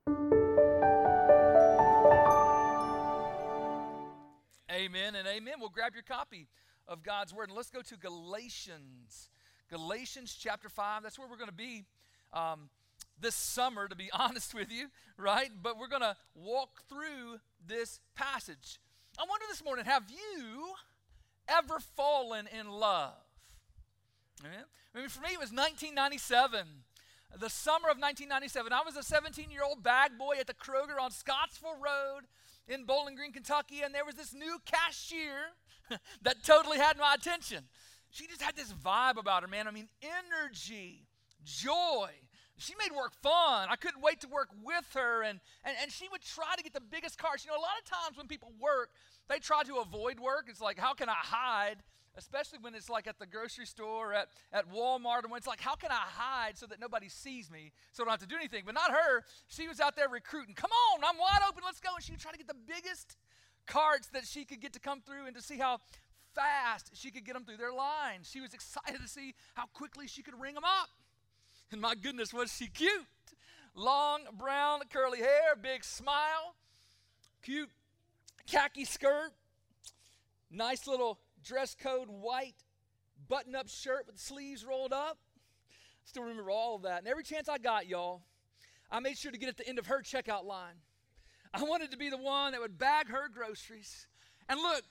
Amen and amen. Well, grab your copy of God's Word and let's go to Galatians. Galatians chapter 5. That's where we're going to be this summer, to be honest with you, right? But we're going to walk through this passage. I wonder this morning, have you ever fallen in love? Amen. I mean, for me, it was 1997. The summer of 1997. I was a 17-year-old bag boy at the Kroger on Scottsville Road in Bowling Green, Kentucky, and there was this new cashier that totally had my attention. She just had this vibe about her, man. I mean, energy, joy. She made work fun. I couldn't wait to work with her, and she would try to get the biggest carts. You know, a lot of times when people work, they try to avoid work. It's like, how can I hide? Especially when it's like at the grocery store, at Walmart, and when it's like, how can I hide so that nobody sees me so I don't have to do anything? But not her. She was out there recruiting. Come on, I'm wide open, let's go. And she would try to get the biggest carts that she could get to come through and to see how fast she could get them through their lines. She was excited to see how quickly she could ring them up. And my goodness, was she cute. Long, brown, curly hair, big smile, cute khaki skirt, nice little dress code white button-up shirt with the sleeves rolled up. Still remember all of that. And every chance I got, y'all, I made sure to get at the end of her checkout line. I wanted to be the one that would bag her groceries. And look,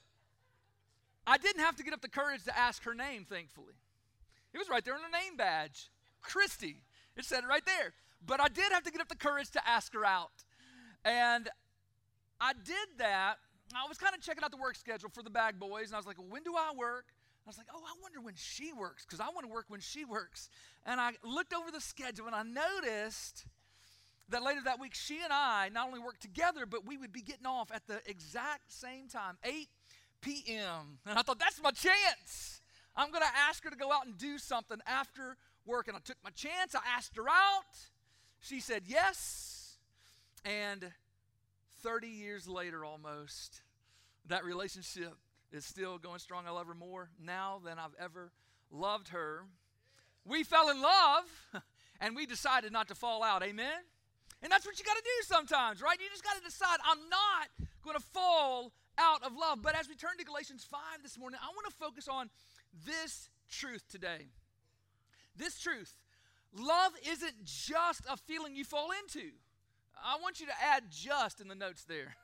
I didn't have to get up the courage to ask her name, thankfully. It was right there on her name badge. Christy. It said it right there. But I did have to get up the courage to ask her out. And I did that. I was kind of checking out the work schedule for the bag boys, and I was like, well, when do I work? I was like, oh, I wonder when she works, because I want to work when she works. And I looked over the schedule, and I noticed that later that week, she and I not only worked together, but we would be getting off at the exact same time, 8 p.m. And I thought, that's my chance. I'm going to ask her to go out and do something after work. And I took my chance. I asked her out. She said yes. And 30 years later almost, that relationship is still going strong. I love her more now than I've ever loved her. We fell in love, and we decided not to fall out. Amen? And that's what you got to do sometimes, right? You just got to decide, I'm not going to fall out of love. But as we turn to Galatians 5 this morning, I want to focus on this truth today. This truth. Love isn't just a feeling you fall into. I want you to add just in the notes there.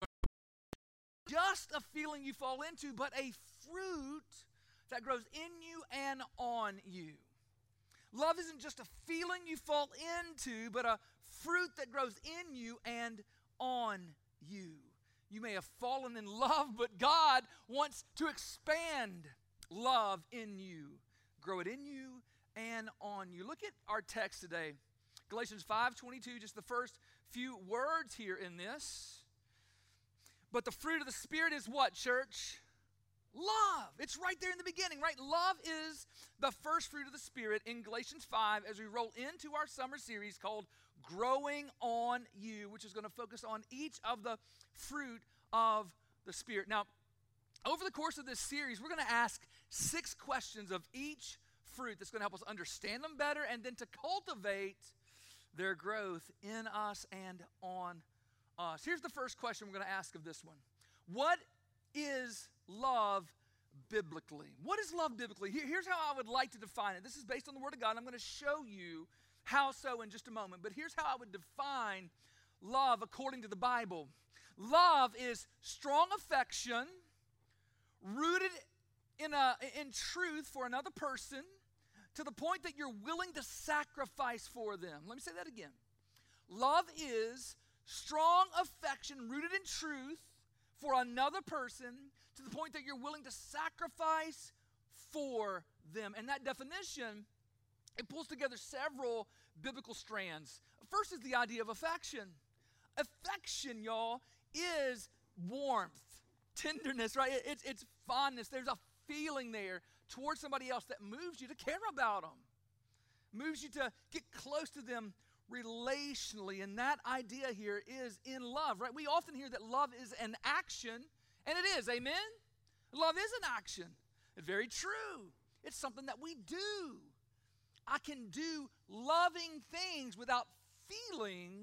Just a feeling you fall into, but a fruit that grows in you and on you. Love isn't just a feeling you fall into, but a fruit that grows in you and on you. You may have fallen in love, but God wants to expand love in you, grow it in you and on you. Look at our text today. Galatians 5:22, just the first few words here in this. But the fruit of the Spirit is what, church? Love. It's right there in the beginning, right? Love is the first fruit of the Spirit in Galatians 5 as we roll into our summer series called Growing on You, which is going to focus on each of the fruit of the Spirit. Now, over the course of this series, we're going to ask 6 questions of each fruit that's going to help us understand them better and then to cultivate their growth in us and on us. Here's the first question we're going to ask of this one. What is love biblically? What is love biblically? Here's how I would like to define it. This is based on the Word of God. I'm going to show you how so in just a moment. But here's how I would define love according to the Bible. Love is strong affection rooted in truth for another person to the point that you're willing to sacrifice for them. Let me say that again. Love is strong affection rooted in truth for another person to the point that you're willing to sacrifice for them. And that definition, it pulls together several biblical strands. First is the idea of affection. Affection, y'all, is warmth, tenderness, right? It's fondness. There's a feeling there towards somebody else that moves you to care about them, moves you to get close to them relationally. And that idea here is in love, right? We often hear that love is an action, and it is, amen? Love is an action. It's very true. It's something that we do. I can do loving things without feeling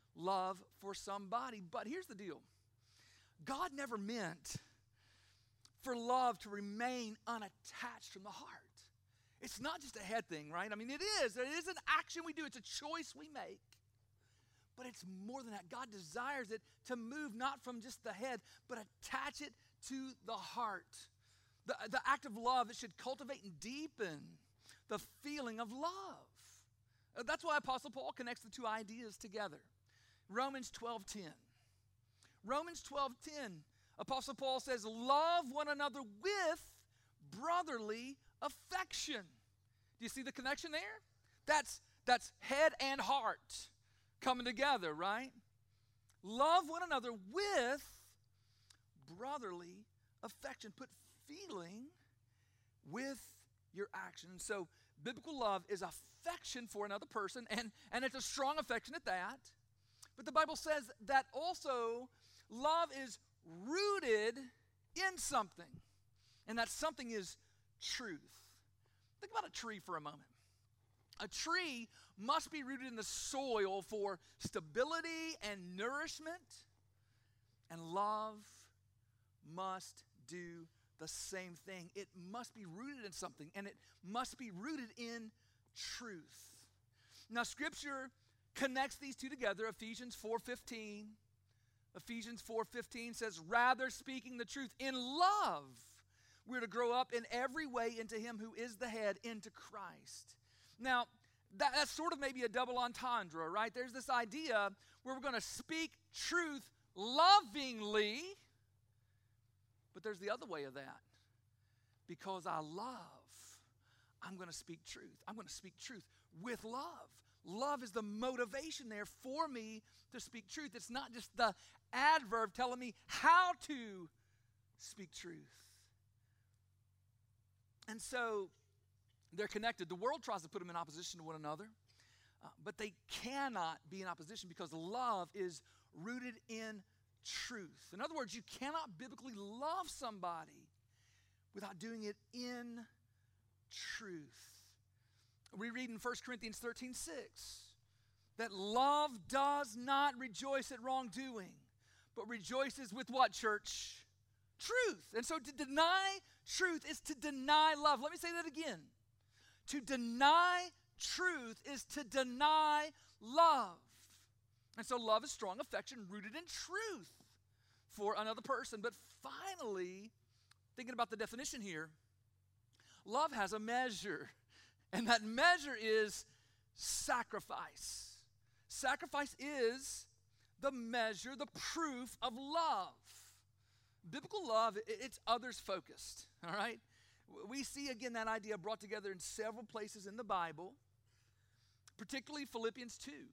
love for somebody. But here's the deal. God never meant for love to remain unattached from the heart. It's not just a head thing, right? I mean, it is. It is an action we do. It's a choice we make. But it's more than that. God desires it to move not from just the head, but attach it to the heart. The act of love, it should cultivate and deepen the feeling of love. That's why Apostle Paul connects the two ideas together. Romans 12:10. Romans 12:10, Apostle Paul says, love one another with brotherly affection. Do you see the connection there? That's head and heart coming together, right? Love one another with brotherly affection. Put feeling with your action. So biblical love is affection for another person, and it's a strong affection at that. But the Bible says that also love is rooted in something, and that something is truth. Think about a tree for a moment. A tree must be rooted in the soil for stability and nourishment, and love must do the same thing. It must be rooted in something, and it must be rooted in truth. Now, Scripture connects these two together. Ephesians 4:15 says, rather speaking the truth in love, we're to grow up in every way into him who is the head, into Christ. Now, that's sort of maybe a double entendre, right? There's this idea where we're going to speak truth lovingly, but there's the other way of that. Because I love, I'm going to speak truth. I'm going to speak truth with love. Love is the motivation there for me to speak truth. It's not just the adverb telling me how to speak truth. And so they're connected. The world tries to put them in opposition to one another, but they cannot be in opposition because love is rooted in truth. In other words, you cannot biblically love somebody without doing it in truth. We read in 1 Corinthians 13:6 that love does not rejoice at wrongdoing, but rejoices with what, church? Truth. And so to deny truth is to deny love. Let me say that again. To deny truth is to deny love. And so love is strong affection rooted in truth for another person. But finally, thinking about the definition here, love has a measure. And that measure is sacrifice. Sacrifice is the measure, the proof of love. Biblical love, it's others focused, all right? We see again that idea brought together in several places in the Bible, particularly Philippians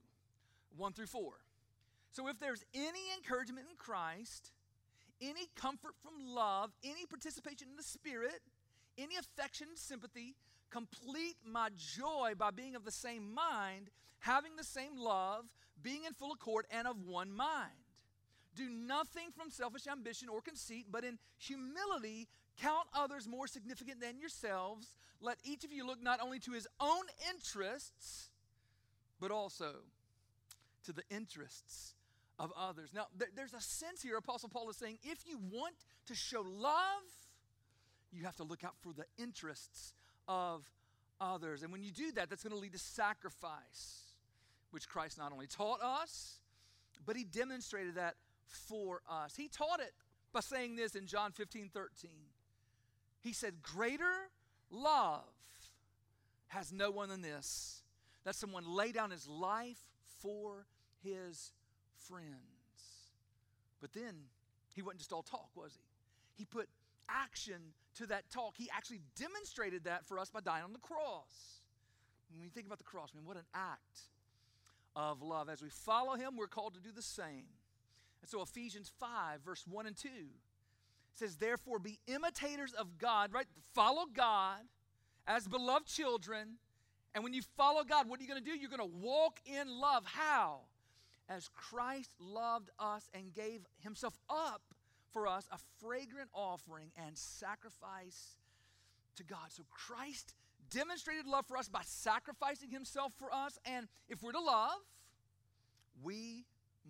2:1-4. So if there's any encouragement in Christ, any comfort from love, any participation in the Spirit, any affection and sympathy, complete my joy by being of the same mind, having the same love, being in full accord and of one mind. Do nothing from selfish ambition or conceit, but in humility count others more significant than yourselves. Let each of you look not only to his own interests, but also to the interests of others. Now, there's a sense here, Apostle Paul is saying, if you want to show love, you have to look out for the interests of others. And when you do that, that's going to lead to sacrifice, which Christ not only taught us, but he demonstrated that for us. He taught it by saying this in John 15:13. He said, greater love has no one than this, that someone lay down his life for his friends. But then he wasn't just all talk, was he? He put action to that talk. He actually demonstrated that for us by dying on the cross. When you think about the cross, man, what an act of love. As we follow him, we're called to do the same. And so Ephesians 5:1-2 says, therefore be imitators of God, right? Follow God as beloved children. And when you follow God, what are you going to do? You're going to walk in love. How? As Christ loved us and gave himself up for us, a fragrant offering and sacrifice to God. So Christ demonstrated love for us by sacrificing himself for us. And if we're to love, we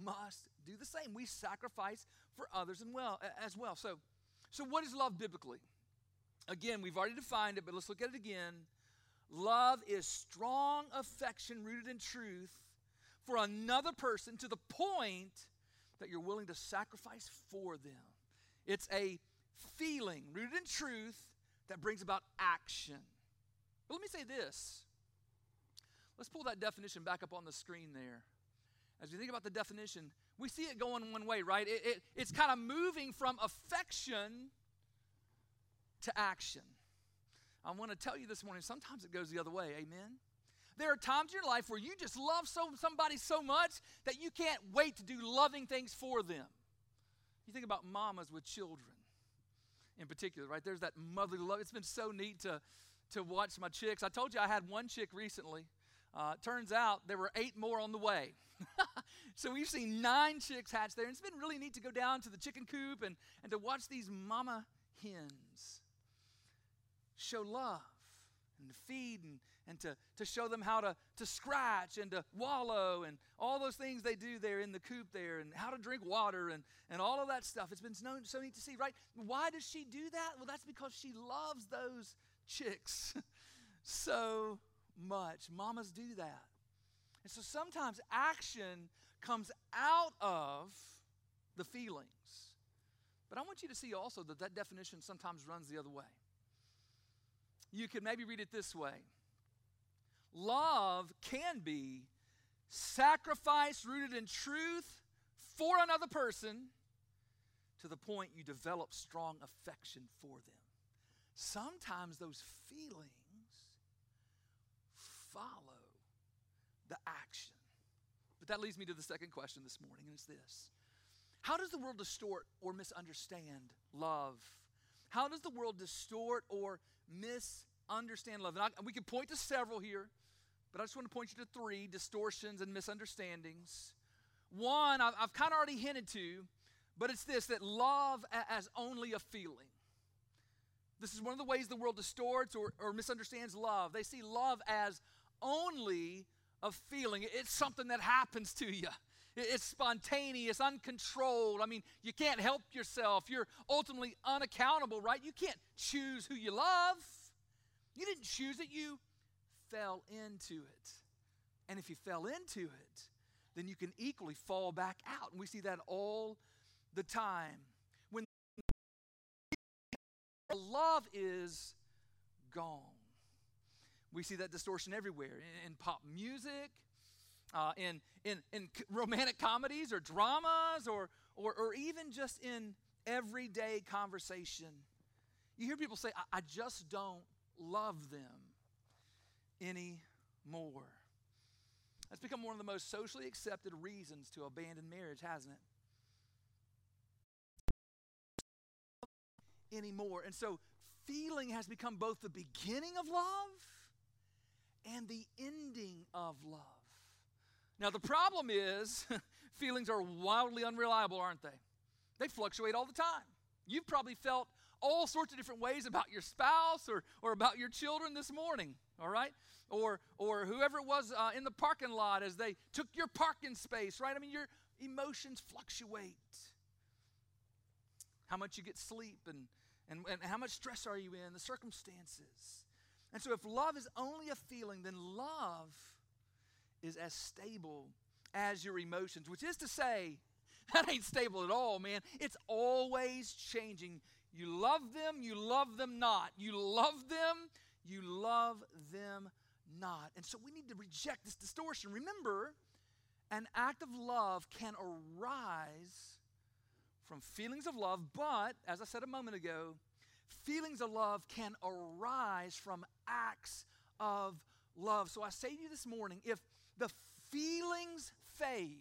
must do the same. We sacrifice for others as well. So what is love biblically? Again, we've already defined it, but let's look at it again. Love is strong affection rooted in truth for another person to the point that you're willing to sacrifice for them. It's a feeling rooted in truth that brings about action. But let me say this. Let's pull that definition back up on the screen there. As we think about the definition, we see it going one way, right? It's kind of moving from affection to action. I want to tell you this morning, sometimes it goes the other way, amen? There are times in your life where you just love somebody so much that you can't wait to do loving things for them. You think about mamas with children in particular, right? There's that motherly love. It's been so neat to watch my chicks. I told you I had one chick recently. Turns out there were 8 more on the way. So we've seen 9 chicks hatch there. And it's been really neat to go down to the chicken coop and to watch these mama hens show love and to feed and to show them how to scratch and to wallow and all those things they do there in the coop there and how to drink water and all of that stuff. It's been so neat to see, right? Why does she do that? Well, that's because she loves those chicks so much. Mamas do that. And so sometimes action comes out of the feelings. But I want you to see also that definition sometimes runs the other way. You could maybe read it this way. Love can be sacrifice rooted in truth for another person to the point you develop strong affection for them. Sometimes those feelings follow the action. But that leads me to the second question this morning, and it's this. How does the world distort or misunderstand love? How does the world distort or misunderstand love? And we can point to several here, but I just want to point you to 3 distortions and misunderstandings. One, I've kind of already hinted to, but it's this, that love as only a feeling. This is one of the ways the world distorts or misunderstands love. They see love as only a feeling. It's something that happens to you. It's spontaneous, uncontrolled. I mean, you can't help yourself. You're ultimately unaccountable, right? You can't choose who you love. You didn't choose it. You fell into it. And if you fell into it, then you can equally fall back out. And we see that all the time. When love is gone. We see that distortion everywhere. In pop music, in romantic comedies or dramas or even just in everyday conversation. You hear people say, I just don't love them anymore. That's become one of the most socially accepted reasons to abandon marriage, hasn't it? Anymore. And so feeling has become both the beginning of love and the ending of love. Now the problem is feelings are wildly unreliable, aren't they? They fluctuate all the time. You've probably felt all sorts of different ways about your spouse or about your children this morning, all right? Or whoever it was in the parking lot as they took your parking space, right? I mean, your emotions fluctuate. How much you get sleep and how much stress are you in, the circumstances. And so if love is only a feeling, then love is as stable as your emotions, which is to say, that ain't stable at all, man. It's always changing. You love them not. You love them not. And so we need to reject this distortion. Remember, an act of love can arise from feelings of love, but, as I said a moment ago, feelings of love can arise from acts of love. So I say to you this morning, if the feelings fade,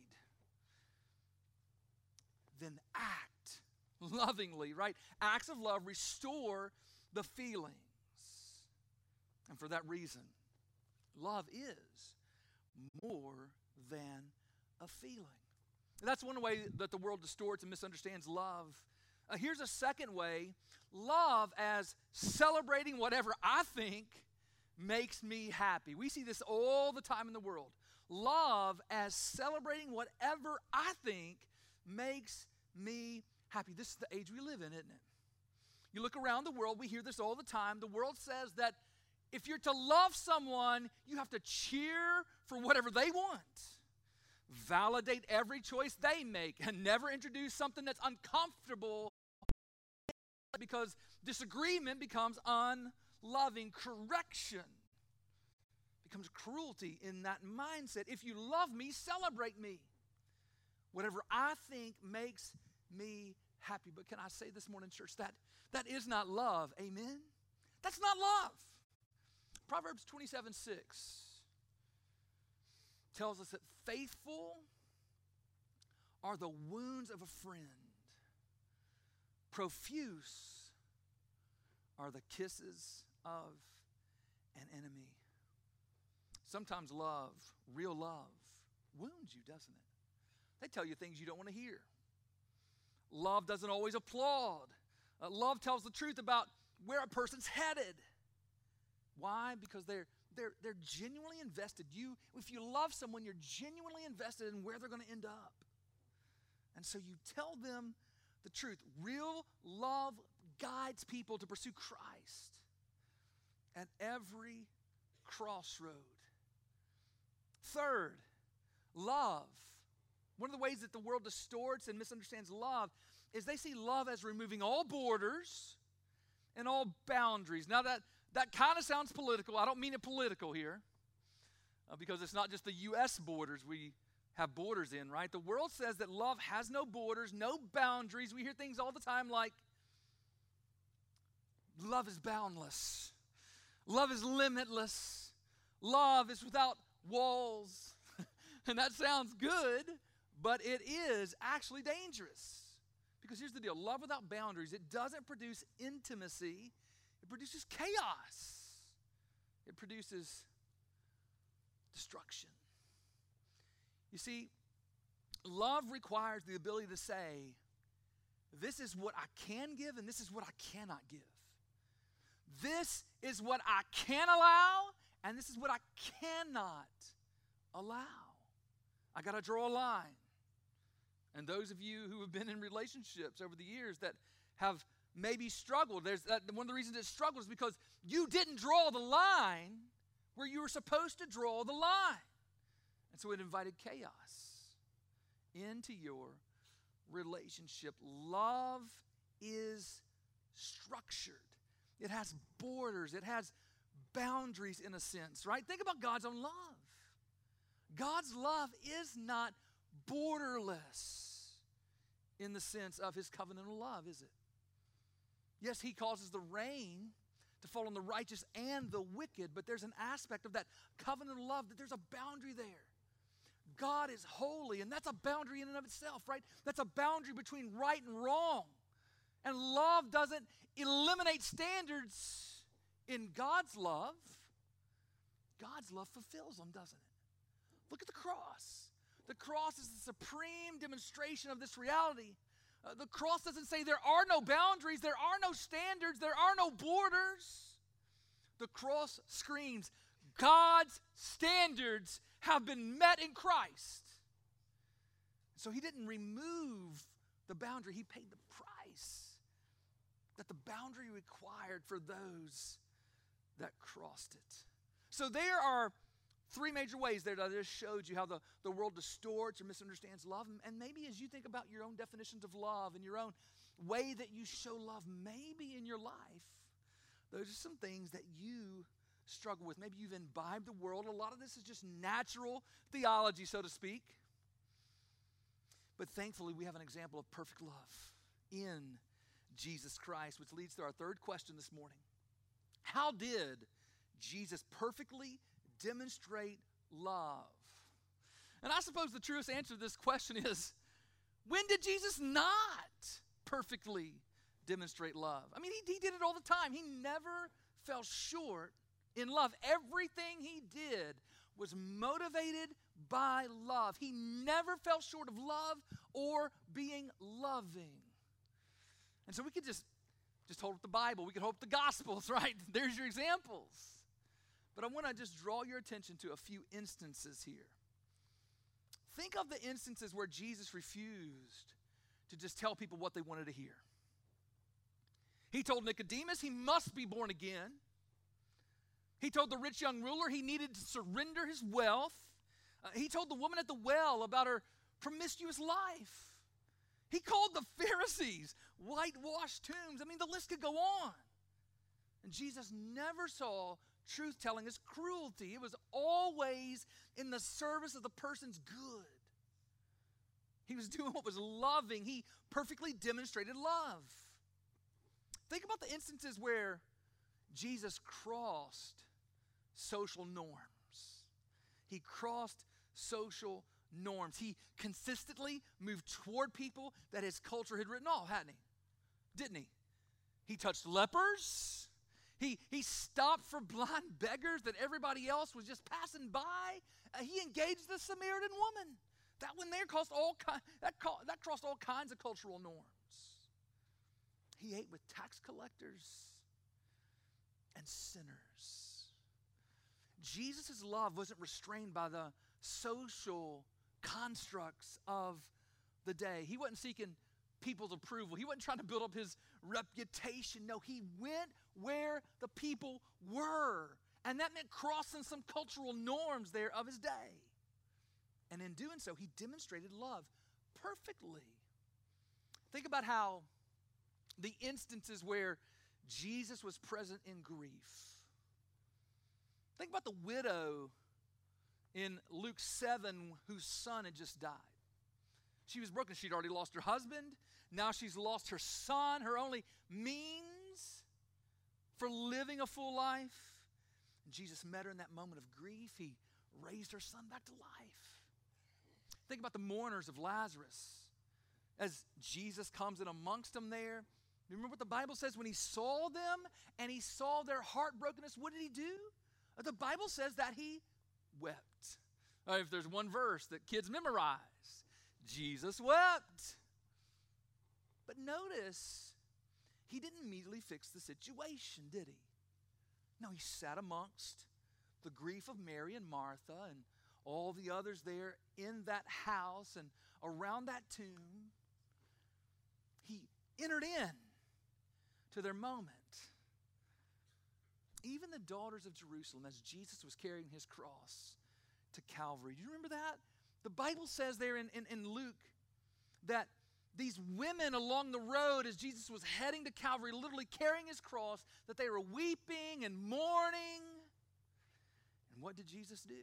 then act lovingly, right? Acts of love restore the feelings. And for that reason, love is more than a feeling. That's one way that the world distorts and misunderstands love. Here's a second way. Love as celebrating whatever I think makes me happy. We see this all the time in the world. love as celebrating whatever I think makes me happy. This is the age we live in, isn't it? You look around the world, we hear this all the time. The world says that if you're to love someone, you have to cheer for whatever they want, validate every choice they make, and never introduce something that's uncomfortable because disagreement becomes unloving. Correction becomes cruelty in that mindset. If you love me, celebrate me. Whatever I think makes me happy. But can I say this morning, church, that is not love. Amen? That's not love. Proverbs 27:6 tells us that faithful are the wounds of a friend. Profuse are the kisses of an enemy. Sometimes love, real love, wounds you, doesn't it? They tell you things you don't want to hear. Love doesn't always applaud. Love tells the truth about where a person's headed. Why? Because they're genuinely invested. If you love someone, you're genuinely invested in where they're going to end up. And so you tell them the truth. Real love guides people to pursue Christ at every crossroad. Third, love. One of the ways that the world distorts and misunderstands love is they see love as removing all borders and all boundaries. Now that kind of sounds political. I don't mean it political here because it's not just the U.S. borders we have borders in, right? The world says that love has no borders, no boundaries. We hear things all the time like, love is boundless. Love is limitless. Love is without walls. And that sounds good, but it is actually dangerous. Because here's the deal. Love without boundaries, it doesn't produce intimacy. It produces chaos. It produces destruction. You see, love requires the ability to say, this is what I can give and this is what I cannot give. This is what I can allow and this is what I cannot allow. I got to draw a line. And those of you who have been in relationships over the years that have maybe struggled, one of the reasons it struggled is because you didn't draw the line where you were supposed to draw the line. And so it invited chaos into your relationship. Love is structured. It has borders. It has boundaries in a sense, right? Think about God's own love. God's love is not borderless in the sense of his covenantal love, is it? Yes, he causes the rain to fall on the righteous and the wicked, but there's an aspect of that covenantal love that there's a boundary there. God is holy, and that's a boundary in and of itself, right? That's a boundary between right and wrong. And love doesn't eliminate standards in God's love. God's love fulfills them, doesn't it? Look at the cross. The cross is the supreme demonstration of this reality. The cross doesn't say there are no boundaries, there are no standards, there are no borders. The cross screams, God's standards have been met in Christ. So he didn't remove the boundary, he paid the price that the boundary required for those that crossed it. So there are three major ways there that I just showed you how the world distorts or misunderstands love. And maybe as you think about your own definitions of love and your own way that you show love, maybe in your life, those are some things that you struggle with. Maybe you've imbibed the world. A lot of this is just natural theology, so to speak. But thankfully, we have an example of perfect love in Jesus Christ, which leads to our third question this morning. How did Jesus perfectly demonstrate love? And I suppose the truest answer to this question is, when did Jesus not perfectly demonstrate love? I mean, he did it all the time. He never fell short in love. Everything he did was motivated by love. He never fell short of love or being loving. And so we could just hold up the Bible. We could hold up the Gospels, right? There's your examples. But I want to just draw your attention to a few instances here. think of the instances where Jesus refused to just tell people what they wanted to hear. He told Nicodemus he must be born again. He told the rich young ruler he needed to surrender his wealth. He told the woman at the well about her promiscuous life. He called the Pharisees whitewashed tombs. I mean, the list could go on. And Jesus never saw truth-telling as cruelty. It was always in the service of the person's good. He was doing what was loving. He perfectly demonstrated love. Think about the instances where Jesus crossed social norms. He crossed social norms. He consistently moved toward people that his culture had written off, hadn't he? Didn't he? He touched lepers. He stopped for blind beggars that everybody else was just passing by. He engaged the Samaritan woman. That one there crossed all kinds of cultural norms. He ate with tax collectors and sinners. Jesus' love wasn't restrained by the social constructs of the day. He wasn't seeking people's approval. He wasn't trying to build up his reputation. No, he went where the people were. And that meant crossing some cultural norms there of his day. And in doing so, he demonstrated love perfectly. Think about how the instances where Jesus was present in grief. Think about the widow in Luke 7 whose son had just died. She was broken. She'd already lost her husband. Now she's lost her son, her only means for living a full life. And Jesus met her in that moment of grief. He raised her son back to life. Think about the mourners of Lazarus. As Jesus comes in amongst them there, remember what the Bible says when he saw them and he saw their heartbrokenness, what did he do? The Bible says that he wept. If there's one verse that kids memorize, Jesus wept. But notice, he didn't immediately fix the situation, did he? No, he sat amongst the grief of Mary and Martha and all the others there in that house and around that tomb. He entered in to their moment. Even the daughters of Jerusalem, as Jesus was carrying his cross to Calvary. Do you remember that? The Bible says there in Luke that these women along the road as Jesus was heading to Calvary, literally carrying his cross, that they were weeping and mourning. And what did Jesus do?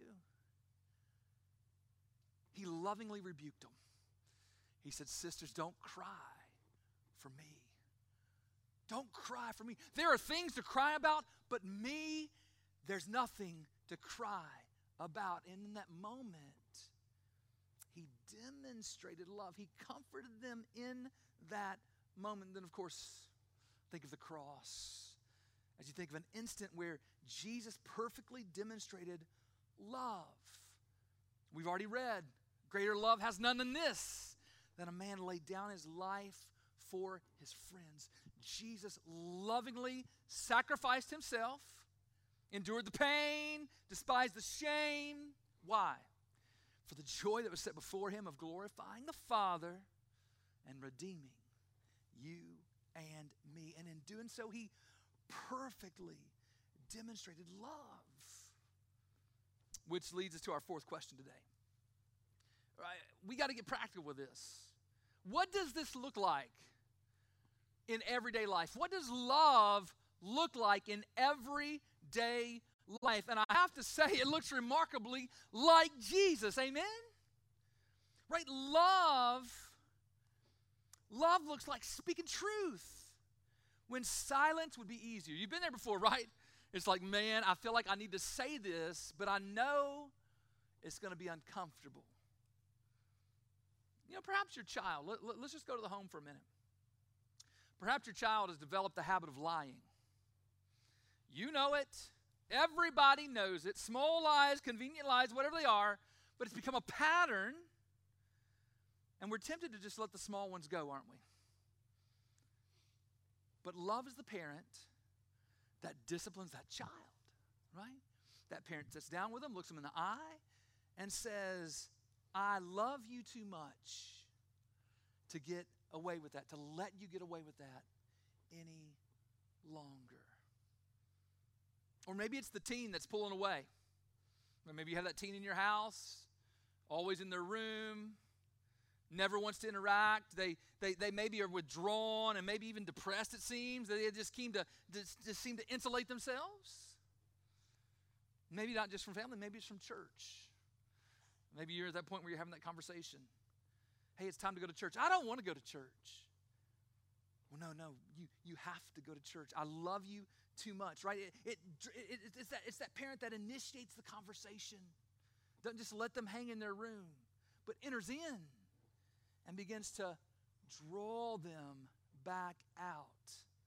He lovingly rebuked them. He said, sisters, don't cry for me. Don't cry for me. There are things to cry about, but me, there's nothing to cry about. And in that moment, he demonstrated love. He comforted them in that moment. And then, of course, think of the cross. As you think of an instant where Jesus perfectly demonstrated love. We've already read, greater love has none than this, that a man laid down his life for his friends. Jesus lovingly sacrificed himself, endured the pain, despised the shame. Why? For the joy that was set before him of glorifying the Father and redeeming you and me. And in doing so, he perfectly demonstrated love. Which leads us to our fourth question today. Right? We got to get practical with this. What does this look like in everyday life? What does love look like in everyday life? And I have to say, it looks remarkably like Jesus. Amen? Right? Love looks like speaking truth when silence would be easier. You've been there before, right? It's like, man, I feel like I need to say this, but I know it's going to be uncomfortable. You know, perhaps your child, let's just go to the home for a minute. Perhaps your child has developed the habit of lying. You know it. Everybody knows it. Small lies, convenient lies, whatever they are, but it's become a pattern, and we're tempted to just let the small ones go, aren't we? But love is the parent that disciplines that child, right? That parent sits down with them, looks them in the eye, and says, I love you too much to get away with that, to let you get away with that any longer. Or maybe it's the teen that's pulling away. Or maybe you have that teen in your house, always in their room, never wants to interact. They maybe are withdrawn and maybe even depressed, it seems. They just seem to insulate themselves. Maybe not just from family, maybe it's from church. Maybe you're at that point where you're having that conversation. Hey, it's time to go to church. I don't want to go to church. Well, no, you have to go to church. I love you too much, right? It's that parent that initiates the conversation. Doesn't just let them hang in their room, but enters in and begins to draw them back out.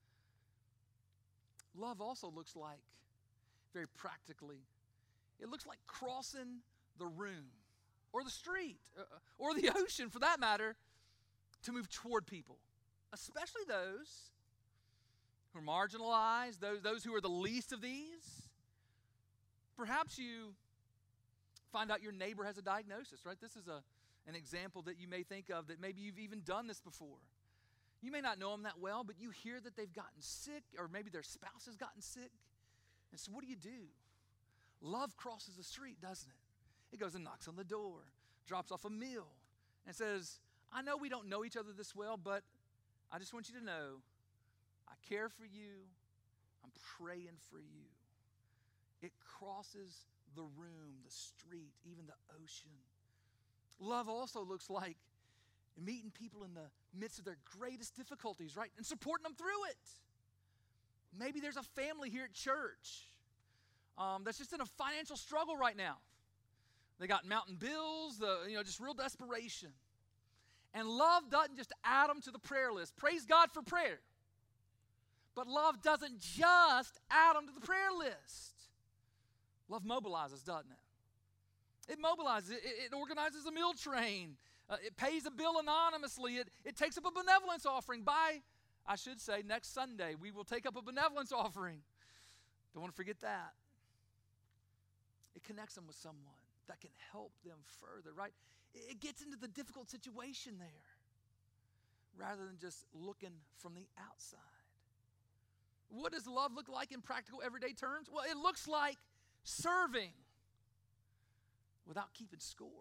Love also looks like, very practically, it looks like crossing the room or the street or the ocean, for that matter, to move toward people, especially those who are marginalized, those who are the least of these. Perhaps you find out your neighbor has a diagnosis, right? This is an example that you may think of, that maybe you've even done this before. You may not know them that well, but you hear that they've gotten sick, or maybe their spouse has gotten sick. And so what do? Love crosses the street, doesn't it? It goes and knocks on the door, drops off a meal, and says, I know we don't know each other this well, but I just want you to know I care for you. I'm praying for you. It crosses the room, the street, even the ocean. Love also looks like meeting people in the midst of their greatest difficulties, right? And supporting them through it. Maybe there's a family here at church that's just in a financial struggle right now. They got mountain bills, just real desperation. And love doesn't just add them to the prayer list. Praise God for prayer. But love doesn't just add them to the prayer list. Love mobilizes, doesn't it? It mobilizes. It organizes a meal train. It pays a bill anonymously. It takes up a benevolence offering. Next Sunday, we will take up a benevolence offering. Don't want to forget that. It connects them with someone that can help them further, right? It gets into the difficult situation there rather than just looking from the outside. What does love look like in practical everyday terms? Well, it looks like serving without keeping score.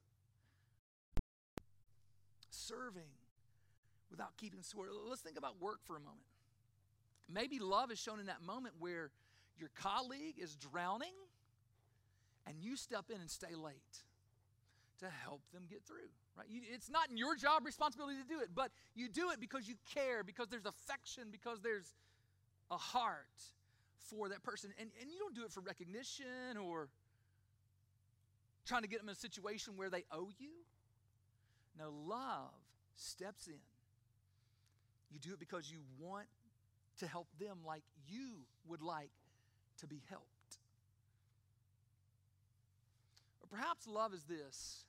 Serving without keeping score. Let's think about work for a moment. Maybe love is shown in that moment where your colleague is drowning and you step in and stay late to help them get through, right? It's not in your job responsibility to do it, but you do it because you care, because there's affection, because there's a heart for that person. And you don't do it for recognition or trying to get them in a situation where they owe you. No, love steps in. You do it because you want to help them like you would like to be helped. Or perhaps love is this: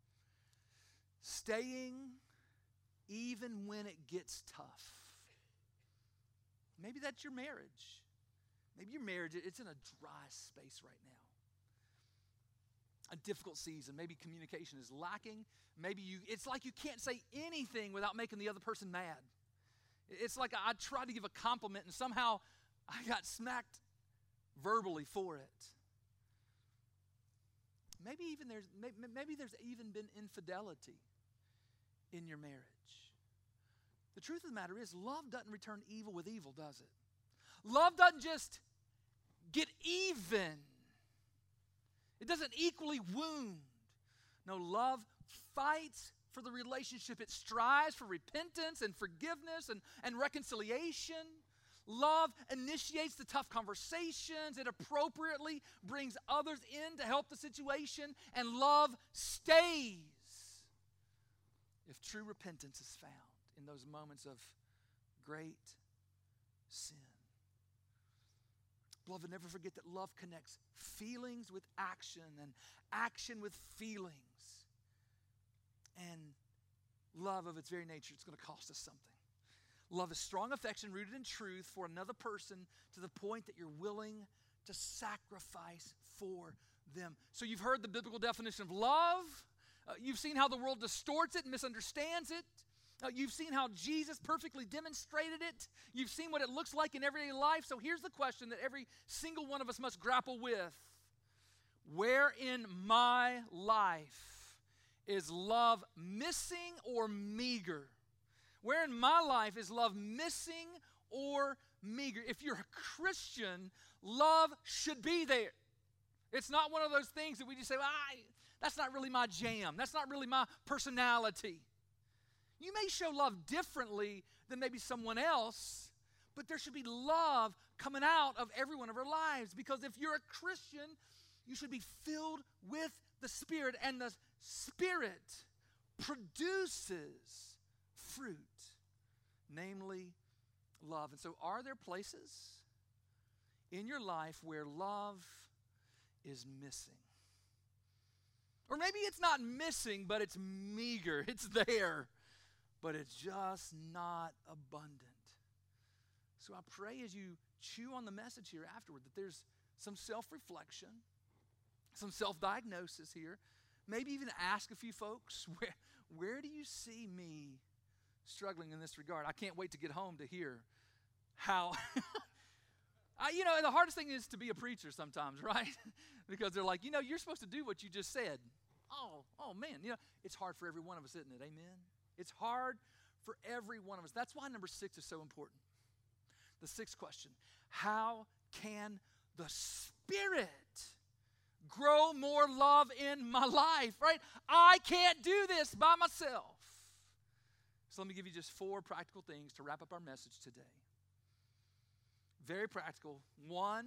staying even when it gets tough. Maybe that's your marriage. Maybe your marriage, it's in a dry space right now. A difficult season. Maybe communication is lacking. Maybe it's like you can't say anything without making the other person mad. It's like I tried to give a compliment and somehow I got smacked verbally for it. Maybe there's even been infidelity in your marriage. The truth of the matter is, love doesn't return evil with evil, does it? Love doesn't just get even. It doesn't equally wound. No, love fights for the relationship. It strives for repentance and forgiveness and reconciliation. Love initiates the tough conversations. It appropriately brings others in to help the situation. And love stays if true repentance is found in those moments of great sin. Beloved, never forget that love connects feelings with action and action with feelings. And love of its very nature, it's going to cost us something. Love is strong affection rooted in truth for another person to the point that you're willing to sacrifice for them. So you've heard the biblical definition of love. You've seen how the world distorts it and misunderstands it. You've seen how Jesus perfectly demonstrated it. You've seen what it looks like in everyday life. So here's the question that every single one of us must grapple with. Where in my life is love missing or meager? Where in my life is love missing or meager? If you're a Christian, love should be there. It's not one of those things that we just say, well, that's not really my jam. That's not really my personality. You may show love differently than maybe someone else, but there should be love coming out of every one of our lives. Because if you're a Christian, you should be filled with the Spirit, and the Spirit produces fruit, namely love. And so are there places in your life where love is missing? Or maybe it's not missing, but it's meager. It's there, but it's just not abundant. So I pray as you chew on the message here afterward that there's some self-reflection, some self-diagnosis here. Maybe even ask a few folks, where do you see me struggling in this regard? I can't wait to get home to hear how... the hardest thing is to be a preacher sometimes, right? Because they're like, you're supposed to do what you just said. Oh man, it's hard for every one of us, isn't it? Amen? It's hard for every one of us. That's why number 6 is so important. The 6th question, how can the Spirit grow more love in my life, right? I can't do this by myself. So let me give you just 4 practical things to wrap up our message today. Very practical. 1,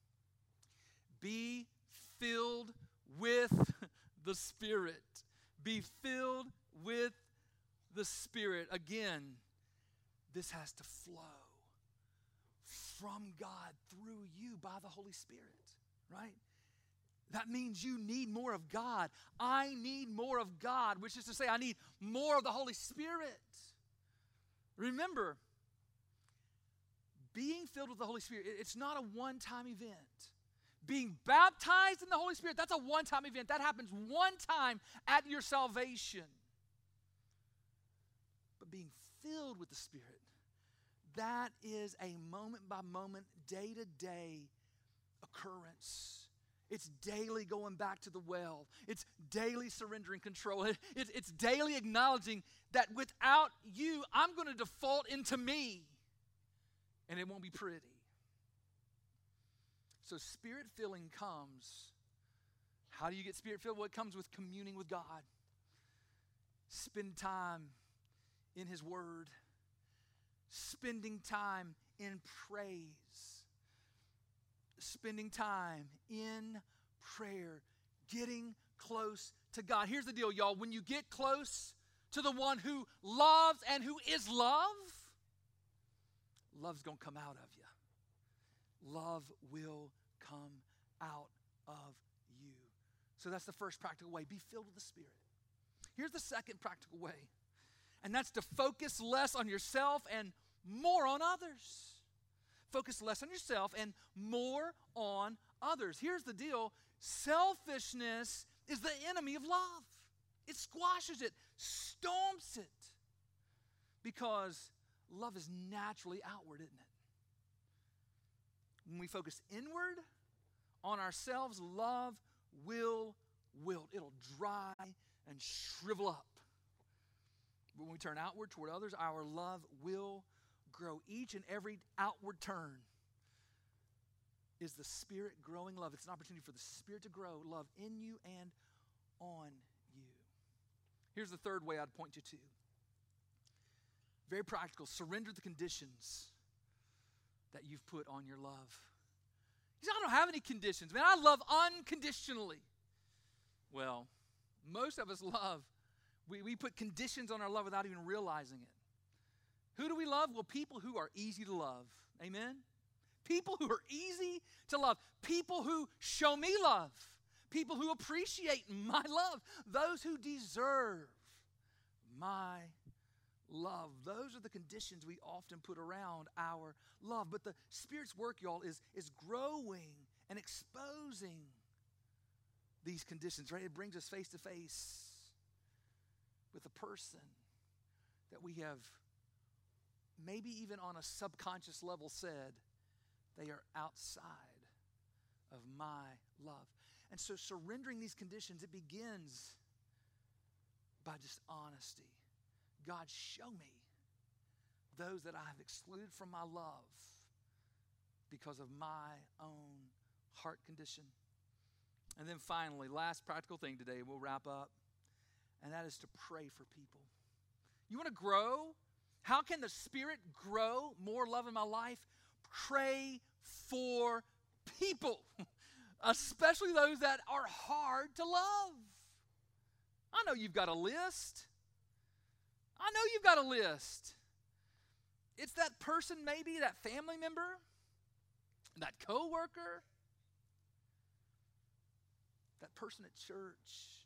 be filled with the Spirit. Be filled with the Spirit. Again, this has to flow from God through you by the Holy Spirit, right? That means you need more of God. I need more of God, which is to say I need more of the Holy Spirit. Remember, being filled with the Holy Spirit, it's not a one-time event. Being baptized in the Holy Spirit, that's a one-time event. That happens one time at your salvation. But being filled with the Spirit, that is a moment-by-moment, day-to-day occurrence. It's daily going back to the well. It's daily surrendering control. It's daily acknowledging that without you, I'm going to default into me, and it won't be pretty. So Spirit-filling comes. How do you get Spirit-filled? Well, it comes with communing with God. Spend time in His Word. Spending time in praise. Spending time in prayer. Getting close to God. Here's the deal, y'all. When you get close to the one who loves and who is love, love's going to come out of you. Love will come out of you. So that's the first practical way. Be filled with the Spirit. Here's the second practical way. And that's to focus less on yourself and more on others. Focus less on yourself and more on others. Here's the deal. Selfishness is the enemy of love. It squashes it, stomps it. Because love is naturally outward, isn't it? When we focus inward on ourselves, love will wilt. It'll dry and shrivel up. But when we turn outward toward others, our love will grow. Each and every outward turn is the Spirit growing love. It's an opportunity for the Spirit to grow love in you and on you. Here's the third way I'd point you to. Very practical. Surrender the conditions that you've put on your love. You say, I don't have any conditions. Man, I love unconditionally. Well, most of us love. We put conditions on our love without even realizing it. Who do we love? Well, people who are easy to love. Amen? People who are easy to love. People who show me love. People who appreciate my love. Those who deserve my love. Those are the conditions we often put around our love. But the Spirit's work, y'all, is growing and exposing these conditions, right? It brings us face to face with a person that we have maybe even on a subconscious level said, they are outside of my love. And so surrendering these conditions, it begins by just honesty. God, show me those that I have excluded from my love because of my own heart condition. And then finally, last practical thing today, we'll wrap up, and that is to pray for people. You want to grow? How can the Spirit grow more love in my life? Pray for people, especially those that are hard to love. I know you've got a list. It's that person maybe, that family member, that coworker, that person at church,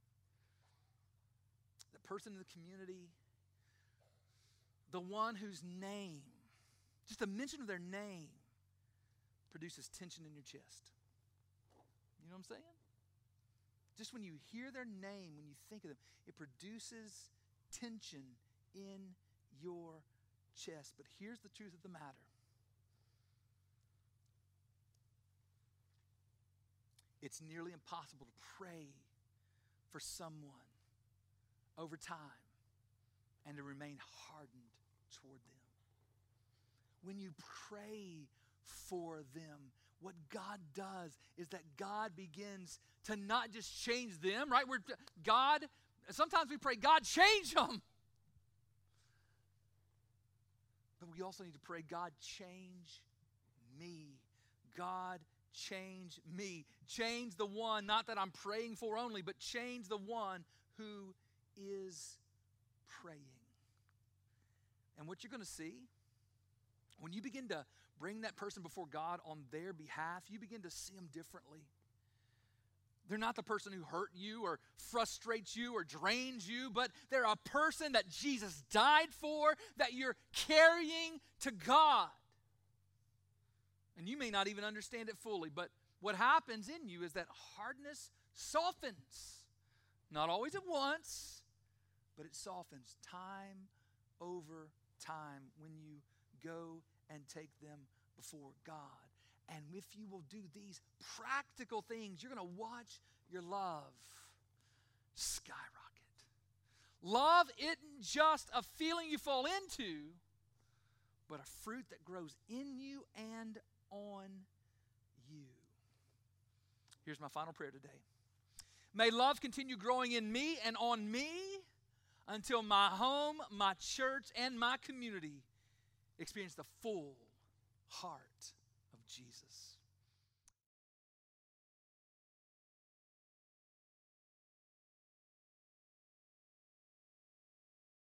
that person in the community, the one whose name, just the mention of their name, produces tension in your chest. You know what I'm saying? Just when you hear their name, when you think of them, it produces tension in your chest. But here's the truth of the matter. It's nearly impossible to pray for someone over time and to remain hardened toward them. When you pray for them, what God does is that God begins to not just change them, right? Sometimes we pray, God, change them. But we also need to pray, God, change me. God, change me. Change the one, not that I'm praying for only, but change the one who is praying. And what you're going to see, when you begin to bring that person before God on their behalf, you begin to see them differently. They're not the person who hurt you or frustrates you or drains you, but they're a person that Jesus died for, that you're carrying to God. And you may not even understand it fully, but what happens in you is that hardness softens. Not always at once, but it softens time over time when you go and take them before God. And if you will do these practical things, you're going to watch your love skyrocket. Love isn't just a feeling you fall into, but a fruit that grows in you and on you. Here's my final prayer today. May love continue growing in me and on me until my home, my church, and my community experience the full heart of Jesus.